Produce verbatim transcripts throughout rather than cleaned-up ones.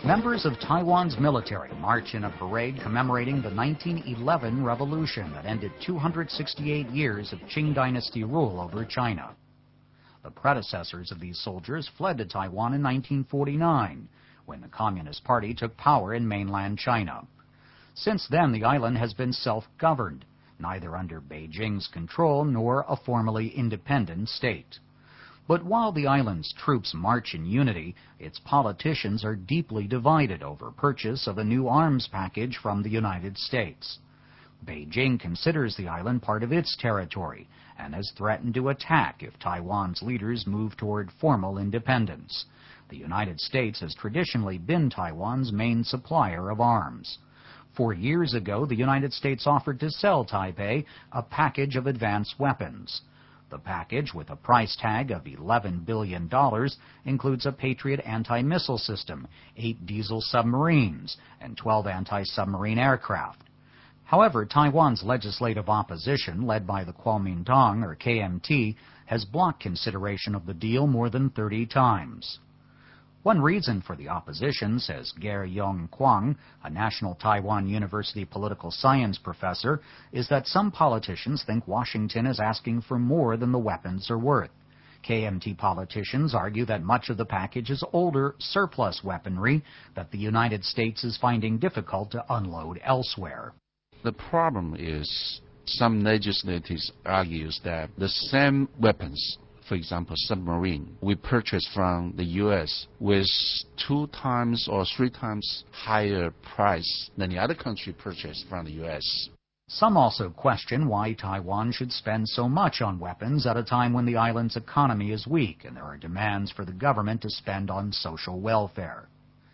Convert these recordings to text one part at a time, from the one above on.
Members of Taiwan's military march in a parade commemorating the nineteen eleven revolution that ended two hundred sixty-eight years of Qing dynasty rule over China. The predecessors of these soldiers fled to Taiwan in nineteen forty-nine, when the Communist Party took power in mainland China. Since then, the island has been self-governed, neither under Beijing's control nor a formally independent state. But while the island's troops march in unity, its politicians are deeply divided over purchase of a new arms package from the United States. Beijing considers the island part of its territory and has threatened to attack if Taiwan's leaders move toward formal independence. The United States has traditionally been Taiwan's main supplier of arms. Four years ago, the United States offered to sell Taipei a package of advanced weapons. The package, with a price tag of eleven billion dollars, includes a Patriot anti-missile system, eight diesel submarines, and twelve anti-submarine aircraft. However, Taiwan's legislative opposition, led by the Kuomintang, or K M T, has blocked consideration of the deal more than thirty times. One reason for the opposition, says Ger Yong Kwang, a National Taiwan University political science professor, is that some politicians think Washington is asking for more than the weapons are worth. K M T politicians argue that much of the package is older, surplus weaponry that the United States is finding difficult to unload elsewhere. The problem is some legislators argue that the same weapons, for example, submarine, we purchase from the U S with two times or three times higher price than the other country purchased from the U S. Some also question why Taiwan should spend so much on weapons at a time when the island's economy is weak and there are demands for the government to spend on social welfare.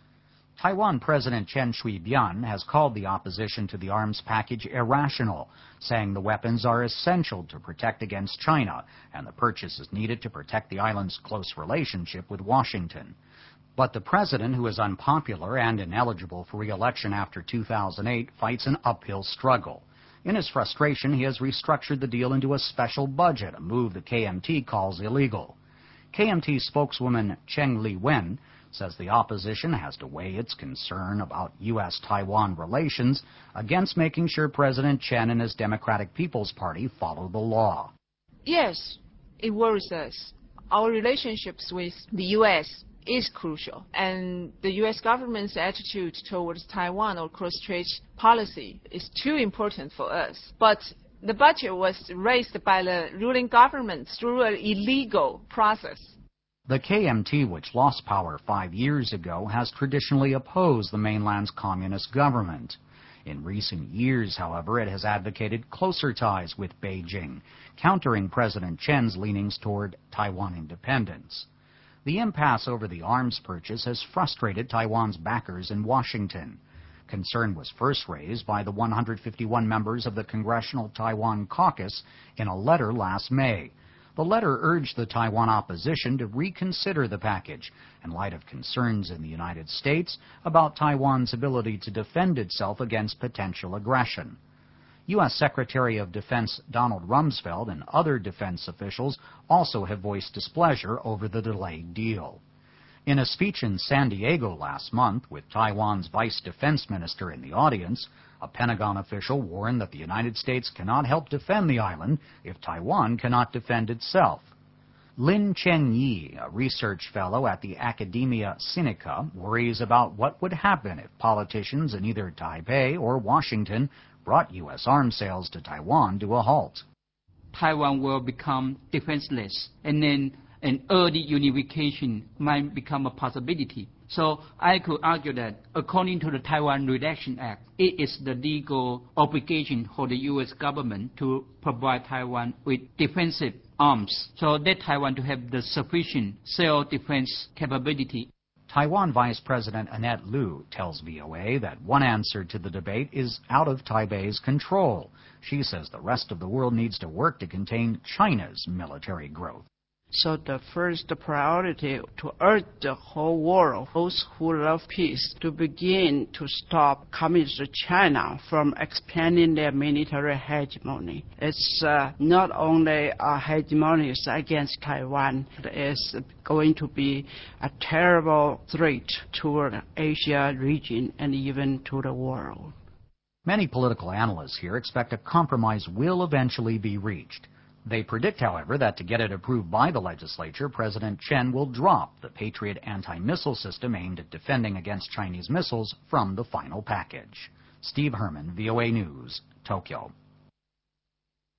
Taiwan President Chen Shui-bian has called the opposition to the arms package irrational, saying the weapons are essential to protect against China, and the purchase is needed to protect the island's close relationship with Washington. But the president, who is unpopular and ineligible for re-election after two thousand eight, fights an uphill struggle. In his frustration, he has restructured the deal into a special budget, a move the K M T calls illegal. K M T spokeswoman Cheng Li-wen says the opposition has to weigh its concern about U S Taiwan relations against making sure President Chen and his Democratic People's Party follow the law. Yes, it worries us. Our relationships with the U S is crucial, and the U S government's attitude towards Taiwan or cross-trade policy is too important for us. But the budget was raised by the ruling government through an illegal process. The K M T, which lost power five years ago, has traditionally opposed the mainland's communist government. In recent years, however, it has advocated closer ties with Beijing, countering President Chen's leanings toward Taiwan independence. The impasse over the arms purchase has frustrated Taiwan's backers in Washington. Concern was first raised by the one hundred fifty-one members of the Congressional Taiwan Caucus in a letter last May. The letter urged the Taiwan opposition to reconsider the package in light of concerns in the United States about Taiwan's ability to defend itself against potential aggression. U S Secretary of Defense Donald Rumsfeld and other defense officials also have voiced displeasure over the delayed deal. In a speech in San Diego last month, with Taiwan's Vice Defense Minister in the audience, a Pentagon official warned that the United States cannot help defend the island if Taiwan cannot defend itself. Lin Chen-yi, a research fellow at the Academia Sinica, worries about what would happen if politicians in either Taipei or Washington brought U S arms sales to Taiwan to a halt. Taiwan will become defenseless, and then an early unification might become a possibility. So I could argue that according to the Taiwan Redaction Act, it is the legal obligation for the U S government to provide Taiwan with defensive arms, so that Taiwan to have the sufficient self-defense capability. Taiwan Vice President Annette Lu tells V O A that one answer to the debate is out of Taipei's control. She says the rest of the world needs to work to contain China's military growth. So the first priority to urge the whole world, those who love peace, to begin to stop Communist China from expanding their military hegemony. It's uh, not only a hegemony against Taiwan, it is going to be a terrible threat to the Asia region and even to the world. Many political analysts here expect a compromise will eventually be reached. They predict, however, that to get it approved by the legislature, President Chen will drop the Patriot anti-missile system aimed at defending against Chinese missiles from the final package. Steve Herman, V O A News, Tokyo.